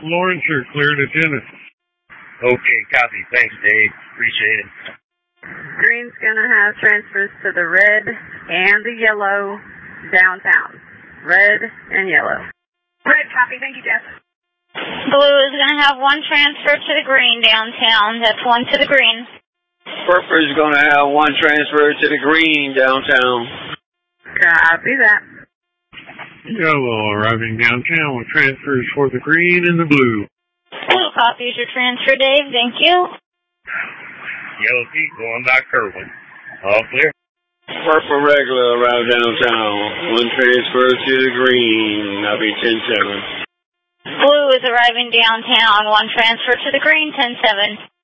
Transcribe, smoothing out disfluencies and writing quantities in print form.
Lawrence, you're clear to Genesis. Okay, copy. Thanks, Dave. Appreciate it. Green's going to have transfers to the red and the yellow downtown. Red and yellow. Red, copy. Thank you, Jeff. Blue is going to have one transfer to the green downtown. That's one to the green. Purple is going to have one transfer to the green downtown. Copy that. Yellow arriving downtown with transfers for the green and the blue. Blue copies your transfer, Dave. Thank you. Yellow Pete going back Kerwin. All clear? Purple regular around downtown. One transfer to the green. That'll be 10-7. Blue is arriving downtown. One transfer to the green, 10-7.